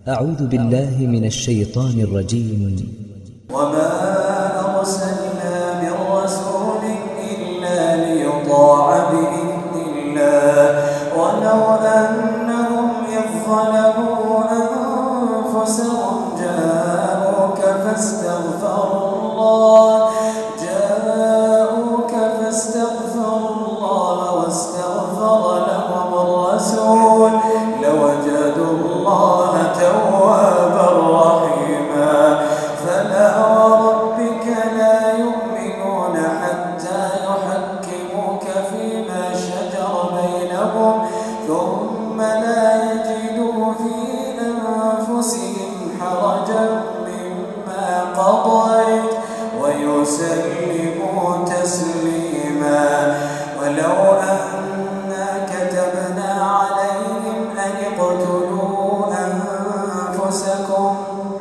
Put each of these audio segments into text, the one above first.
أعوذ بالله من الشيطان الرجيم. وما أرسلنا من رسول إلا ليطاع بإذن الله ولو أنهم إذ ظلموا أنفسهم جاءوك فاستغفروا الله واستغفر لهم الرسول لوجدوا الله توابا رحيما. فلا وربك لا يؤمنون حتى يحكموك فيما شجر بينهم ثم لا يجدوا في أنفسهم حرجا مما قضيت ويسلموا تسليما. ولو أنا كتبنا عليهم أن اقتلوا أنفسكم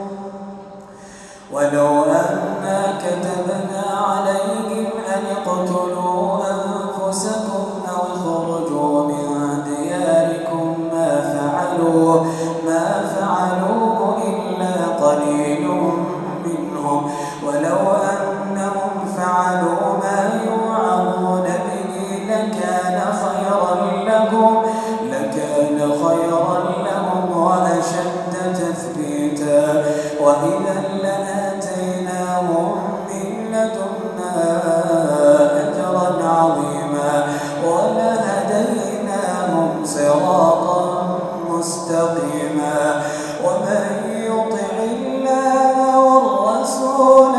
أو اخرجوا من دياركم ما فعلوه إلا قليل منهم. ولو أنهم فعلوا ما يوعظون به لكان خيرا لهم وأشد تثبيتا. وإذا لآتيناهم من لدنا أجرا عظيما ولهديناهم صراطا مستقيما. ومن يطع الله والرسول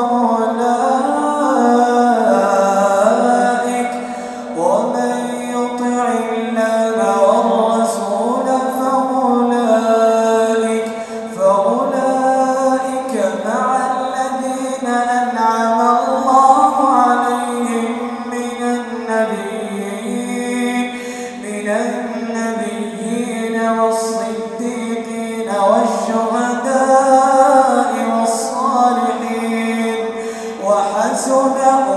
فأولئك مع الذين أنعم الله عليهم من النبيين والصديقين والشهداء والصالحين وحسن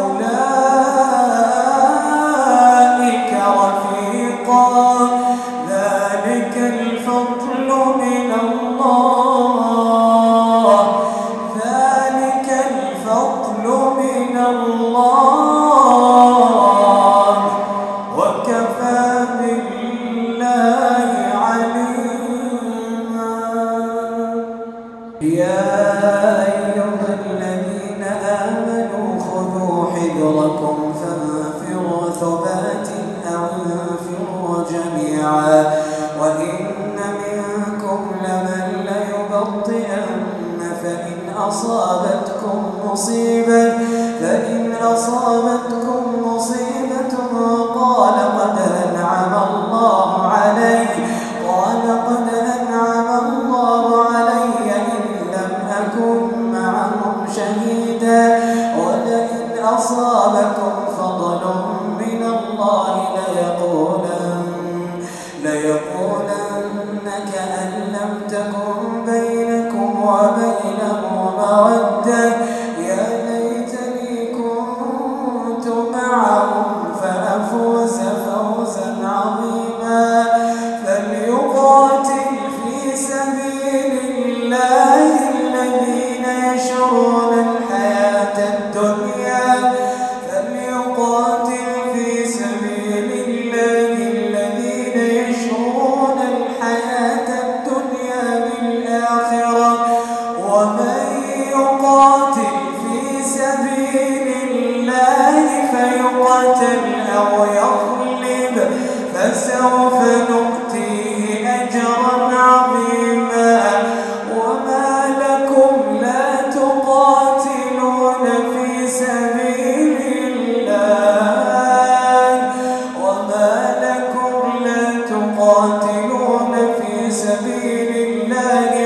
أولئك رفيقا. ذلك الفضل من الله وكفى بالله عليما. يا أيها الذين آمنوا خذوا حذركم فانفروا ثبات أو انفروا جميعا. وإن منكم لمن ليبطئن فإن أصابتكم مصيبة قال قد أنعم الله علي إن لم أكن معهم شهيدا. ولئن أصابكم فضل من الله ليقولن كأن لم تكن بينكم وبينه مودة يا ليتني كنت معهم فأفوز فوزا عظيما. فليقاتل في سبيل الله الذين يشرون الحياة الدنيا بالآخرة. ومن يقاتل في سبيل الله فيقتل أو يغلب فسوف نؤتيه أجرا عظيما. وما لكم لا تقاتلون في سبيل الله